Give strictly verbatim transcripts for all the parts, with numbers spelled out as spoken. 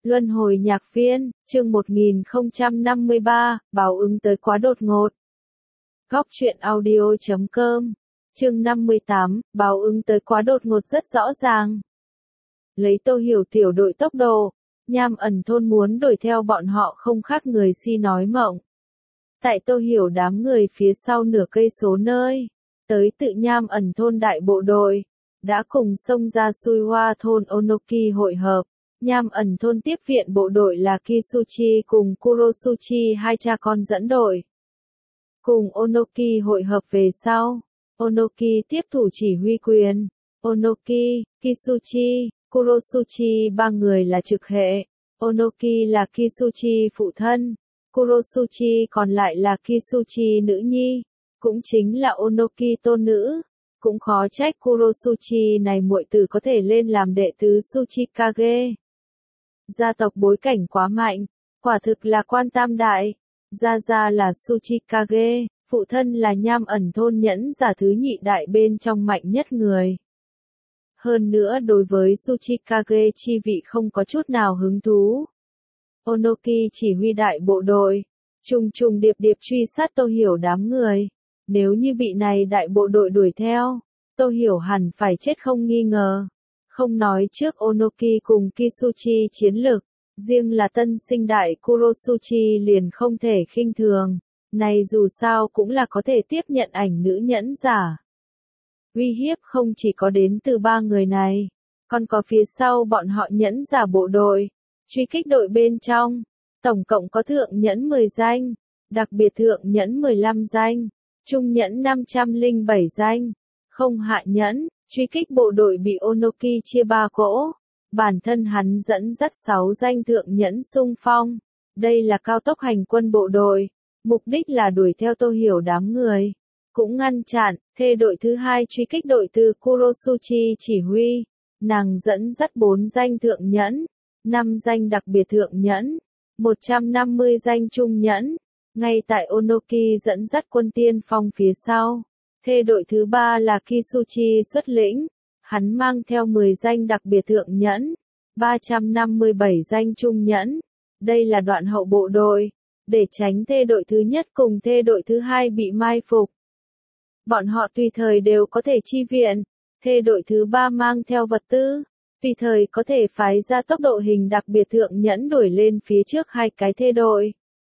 Luân hồi nhạc viên, chương một nghìn không trăm năm mươi ba, báo ứng tới quá đột ngột. Góc truyện audio chấm com, chương năm mươi tám, báo ứng tới quá đột ngột rất rõ ràng. Lấy Tô Hiểu tiểu đội tốc độ, Nham Ẩn thôn muốn đuổi theo bọn họ không khác người si nói mộng. Tại Tô Hiểu đám người phía sau nửa cây số nơi, tới tự Nham Ẩn thôn đại bộ đội, đã cùng xông ra Suiwa thôn Onoki hội hợp. Nham Ẩn thôn tiếp viện bộ đội là Kisuchi cùng Kurosuchi hai cha con dẫn đội. Cùng Onoki hội hợp về sau, Onoki tiếp thủ chỉ huy quyền. Onoki, Kisuchi, Kurosuchi ba người là trực hệ. Onoki là Kisuchi phụ thân, Kurosuchi còn lại là Kisuchi nữ nhi, cũng chính là Onoki tôn nữ. Cũng khó trách Kurosuchi này muội tử có thể lên làm đệ tứ Tsuchikage. Gia tộc bối cảnh quá mạnh, quả thực là quan tam đại. Gia gia là Tsuchikage, phụ thân là Nham Ẩn thôn nhẫn giả thứ nhị đại bên trong mạnh nhất người. Hơn nữa đối với Tsuchikage chi vị không có chút nào hứng thú. Onoki chỉ huy đại bộ đội, trùng trùng điệp điệp truy sát Tô Hiểu đám người. Nếu như bị này đại bộ đội đuổi theo, Tô Hiểu hẳn phải chết không nghi ngờ. Không nói trước Onoki cùng Kisuchi chiến lực, riêng là tân sinh đại Kurosuchi liền không thể khinh thường, này dù sao cũng là có thể tiếp nhận ảnh nữ nhẫn giả. Uy hiếp không chỉ có đến từ ba người này, còn có phía sau bọn họ nhẫn giả bộ đội, truy kích đội bên trong, tổng cộng có thượng nhẫn mười danh, đặc biệt thượng nhẫn mười lăm danh, trung nhẫn năm trăm lẻ bảy danh, không hạ nhẫn. Truy kích bộ đội bị Onoki chia ba cỗ, bản thân hắn dẫn dắt sáu danh thượng nhẫn xung phong. Đây là cao tốc hành quân bộ đội, mục đích là đuổi theo Tô Hiểu đám người, cũng ngăn chặn. Thê đội thứ hai truy kích đội từ Kurosuchi chỉ huy, nàng dẫn dắt bốn danh thượng nhẫn, năm danh đặc biệt thượng nhẫn, một trăm năm mươi danh trung nhẫn. Ngay tại Onoki dẫn dắt quân tiên phong phía sau. Thê đội thứ ba là Kisuchi xuất lĩnh, hắn mang theo mười danh đặc biệt thượng nhẫn, ba trăm năm mươi bảy danh trung nhẫn. Đây là đoạn hậu bộ đội, để tránh thê đội thứ nhất cùng thê đội thứ hai bị mai phục. Bọn họ tùy thời đều có thể chi viện, thê đội thứ ba mang theo vật tư, tùy thời có thể phái ra tốc độ hình đặc biệt thượng nhẫn đuổi lên phía trước hai cái thê đội.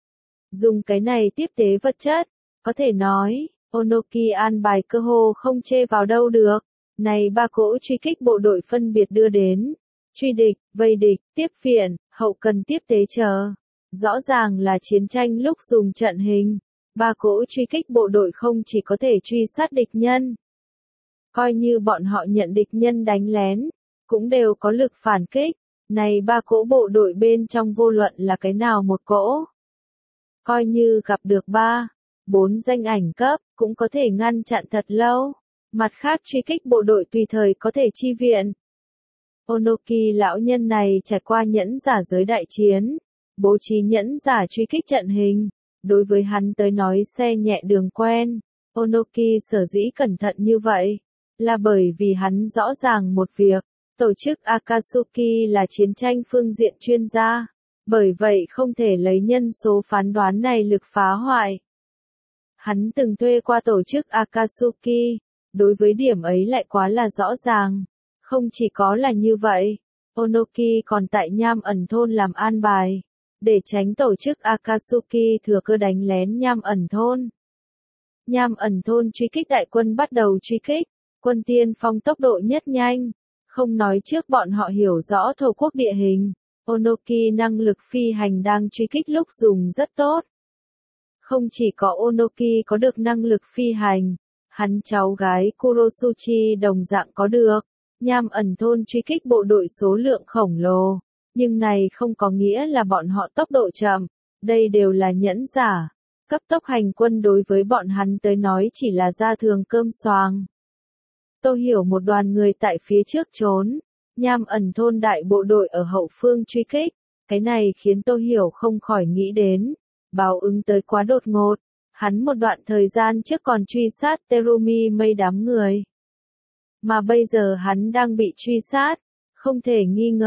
Dùng cái này tiếp tế vật chất, có thể nói, Onoki an bài cơ hồ không chê vào đâu được. Này ba cỗ truy kích bộ đội phân biệt đưa đến, truy địch, vây địch, tiếp viện, hậu cần tiếp tế chờ. Rõ ràng là chiến tranh lúc dùng trận hình. Ba cỗ truy kích bộ đội không chỉ có thể truy sát địch nhân. Coi như bọn họ nhận địch nhân đánh lén, cũng đều có lực phản kích. Này ba cỗ bộ đội bên trong vô luận là cái nào một cỗ. Coi như gặp được ba, bốn danh ảnh cấp, cũng có thể ngăn chặn thật lâu. Mặt khác truy kích bộ đội tùy thời có thể chi viện. Onoki lão nhân này trải qua nhẫn giả giới đại chiến, bố trí nhẫn giả truy kích trận hình. Đối với hắn tới nói xe nhẹ đường quen. Onoki sở dĩ cẩn thận như vậy, là bởi vì hắn rõ ràng một việc, tổ chức Akatsuki là chiến tranh phương diện chuyên gia. Bởi vậy không thể lấy nhân số phán đoán này lực phá hoại. Hắn từng thuê qua tổ chức Akatsuki, đối với điểm ấy lại quá là rõ ràng. Không chỉ có là như vậy, Onoki còn tại Nham Ẩn thôn làm an bài, để tránh tổ chức Akatsuki thừa cơ đánh lén Nham Ẩn thôn. Nham Ẩn thôn truy kích đại quân bắt đầu truy kích, quân tiên phong tốc độ nhất nhanh, không nói trước bọn họ hiểu rõ thổ quốc địa hình. Onoki năng lực phi hành đang truy kích lúc dùng rất tốt. Không chỉ có Onoki có được năng lực phi hành, hắn cháu gái Kurosuchi đồng dạng có được. Nham Ẩn thôn truy kích bộ đội số lượng khổng lồ, nhưng này không có nghĩa là bọn họ tốc độ chậm, đây đều là nhẫn giả. Cấp tốc hành quân đối với bọn hắn tới nói chỉ là gia thường cơm xoàng. Tô Hiểu một đoàn người tại phía trước trốn. Nham Ẩn thôn đại bộ đội ở hậu phương truy kích, cái này khiến Tô Hiểu không khỏi nghĩ đến, báo ứng tới quá đột ngột, hắn một đoạn thời gian trước còn truy sát Terumi Mây đám người. Mà bây giờ hắn đang bị truy sát, không thể nghi ngờ,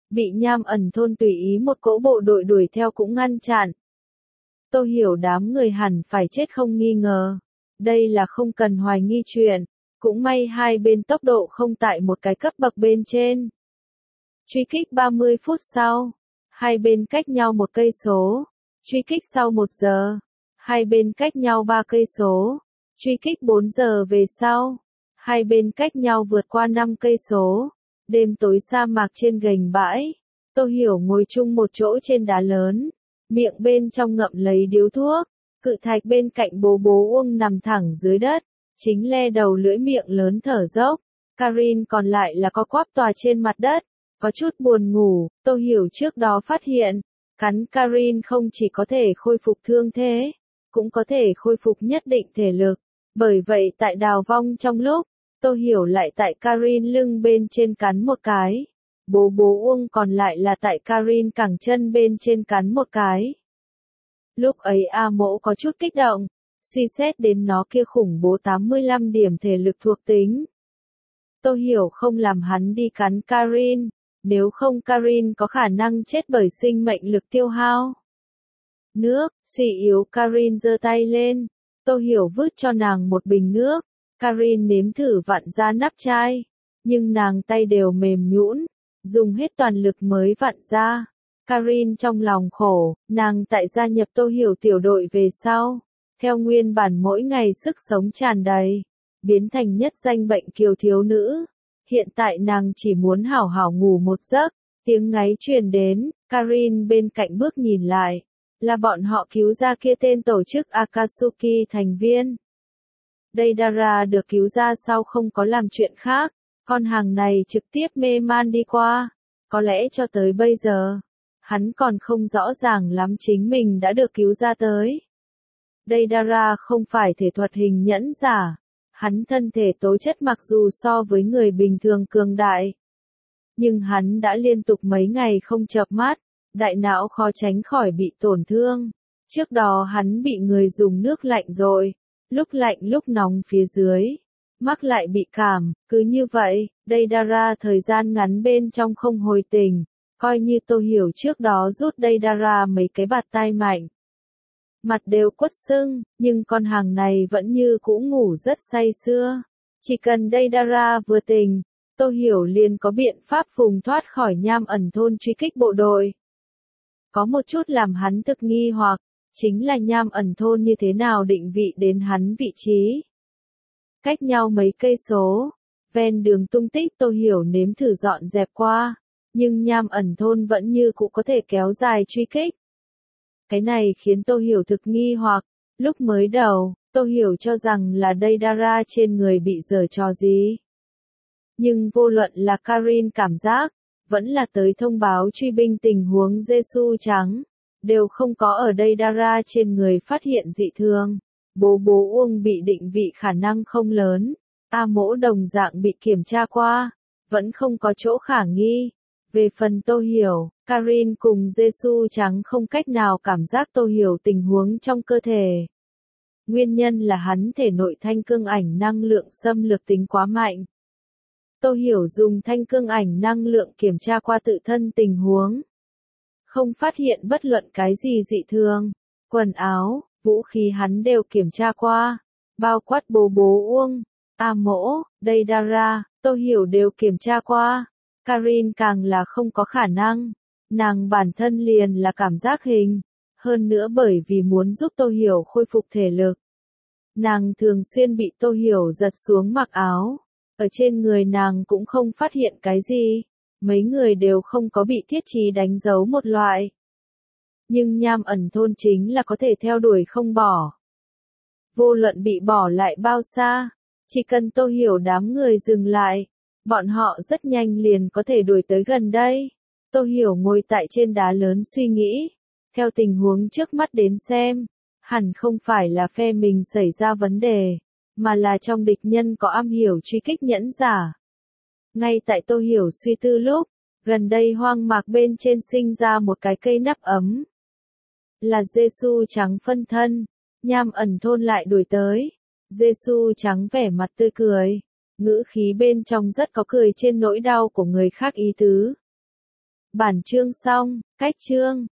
bị Nham ẩn thôn tùy ý một cỗ bộ đội đuổi theo cũng ngăn chặn. Tôi hiểu đám người hẳn phải chết không nghi ngờ. Đây là không cần hoài nghi chuyện. Cũng may hai bên tốc độ không tại một cái cấp bậc bên trên. Truy kích ba mươi phút sau. Hai bên cách nhau một cây số. Truy kích sau một giờ. Hai bên cách nhau ba cây số. Truy kích bốn giờ về sau. Hai bên cách nhau vượt qua năm cây số. Đêm tối sa mạc trên gành bãi. Tô Hiểu ngồi chung một chỗ trên đá lớn. Miệng bên trong ngậm lấy điếu thuốc. Cự thạch bên cạnh bố bố Uông nằm thẳng dưới đất. Chính le đầu lưỡi miệng lớn thở dốc. Karin còn lại là co quắp tòa trên mặt đất. Có chút buồn ngủ. Tô Hiểu trước đó phát hiện. Cắn Karin không chỉ có thể khôi phục thương thế. Cũng có thể khôi phục nhất định thể lực. Bởi vậy tại đào vong trong lúc. Tô Hiểu lại tại Karin lưng bên trên cắn một cái. Bố bố Uông còn lại là tại Karin cẳng chân bên trên cắn một cái. Lúc ấy A Mỗ có chút kích động. Suy xét đến nó kia khủng bố tám mươi lăm điểm thể lực thuộc tính. Tô Hiểu không làm hắn đi cắn Karin. Nếu không Karin có khả năng chết bởi sinh mệnh lực tiêu hao. Nước, suy yếu Karin giơ tay lên. Tô Hiểu vứt cho nàng một bình nước. Karin nếm thử vặn ra nắp chai. Nhưng nàng tay đều mềm nhũn. Dùng hết toàn lực mới vặn ra. Karin trong lòng khổ. Nàng tại gia nhập Tô Hiểu tiểu đội về sau. Theo nguyên bản mỗi ngày sức sống tràn đầy. Biến thành nhất danh bệnh kiều thiếu nữ. Hiện tại nàng chỉ muốn hảo hảo ngủ một giấc. Tiếng ngáy truyền đến. Karin bên cạnh bước nhìn lại. Là bọn họ cứu ra kia tên tổ chức Akatsuki thành viên. Deidara được cứu ra sau không có làm chuyện khác. Con hàng này trực tiếp mê man đi qua. Có lẽ cho tới bây giờ. Hắn còn không rõ ràng lắm chính mình đã được cứu ra tới. Deidara không phải thể thuật hình nhẫn giả. Hắn thân thể tố chất mặc dù so với người bình thường cường đại. Nhưng hắn đã liên tục mấy ngày không chợp mắt. Đại não khó tránh khỏi bị tổn thương. Trước đó hắn bị người dùng nước lạnh rồi. Lúc lạnh lúc nóng phía dưới. Mắc lại bị cảm. Cứ như vậy, Deidara thời gian ngắn bên trong không hồi tỉnh. Coi như Tô Hiểu trước đó rút Deidara mấy cái bạt tai mạnh. Mặt đều quất sưng, nhưng con hàng này vẫn như cũ ngủ rất say sưa. Chỉ cần Deidara vừa tỉnh, Tô Hiểu liền có biện pháp vùng thoát khỏi Nham ẩn thôn truy kích bộ đội. Có một chút làm hắn thực nghi hoặc, chính là Nham ẩn thôn như thế nào định vị đến hắn vị trí. Cách nhau mấy cây số, ven đường tung tích Tô Hiểu nếm thử dọn dẹp qua, nhưng Nham ẩn thôn vẫn như cũ có thể kéo dài truy kích. Cái này khiến Tô Hiểu thực nghi hoặc, lúc mới đầu, Tô Hiểu cho rằng là Deidara trên người bị giở trò gì. Nhưng vô luận là Karin cảm giác, vẫn là tới thông báo truy binh tình huống Giê-xu trắng, đều không có ở Deidara trên người phát hiện dị thường. Bố bố Uông bị định vị khả năng không lớn, A Mỗ đồng dạng bị kiểm tra qua, vẫn không có chỗ khả nghi. Về phần Tô Hiểu, Karin cùng Giê-xu trắng không cách nào cảm giác Tô Hiểu tình huống trong cơ thể. Nguyên nhân là hắn thể nội thanh cương ảnh năng lượng xâm lược tính quá mạnh. Tô Hiểu dùng thanh cương ảnh năng lượng kiểm tra qua tự thân tình huống. Không phát hiện bất luận cái gì dị thường. Quần áo, vũ khí hắn đều kiểm tra qua. Bao quát bố bố Uông, A Mỗ, Deidara, Tô Hiểu đều kiểm tra qua. Karin càng là không có khả năng. Nàng bản thân liền là cảm giác hình. Hơn nữa bởi vì muốn giúp Tô Hiểu khôi phục thể lực. Nàng thường xuyên bị Tô Hiểu giật xuống mặc áo. Ở trên người nàng cũng không phát hiện cái gì. Mấy người đều không có bị thiết trí đánh dấu một loại. Nhưng Nham ẩn thôn chính là có thể theo đuổi không bỏ. Vô luận bị bỏ lại bao xa. Chỉ cần Tô Hiểu đám người dừng lại. Bọn họ rất nhanh liền có thể đuổi tới gần đây. Tô Hiểu ngồi tại trên đá lớn suy nghĩ. Theo tình huống trước mắt đến xem. Hẳn không phải là phe mình xảy ra vấn đề. Mà là trong địch nhân có am hiểu truy kích nhẫn giả. Ngay tại Tô Hiểu suy tư lúc, gần đây hoang mạc bên trên sinh ra một cái cây nắp ấm. Là Giê-xu trắng phân thân, Nham ẩn thôn lại đuổi tới. Giê-xu trắng vẻ mặt tươi cười, ngữ khí bên trong rất có cười trên nỗi đau của người khác ý tứ. Bản chương xong, cách chương.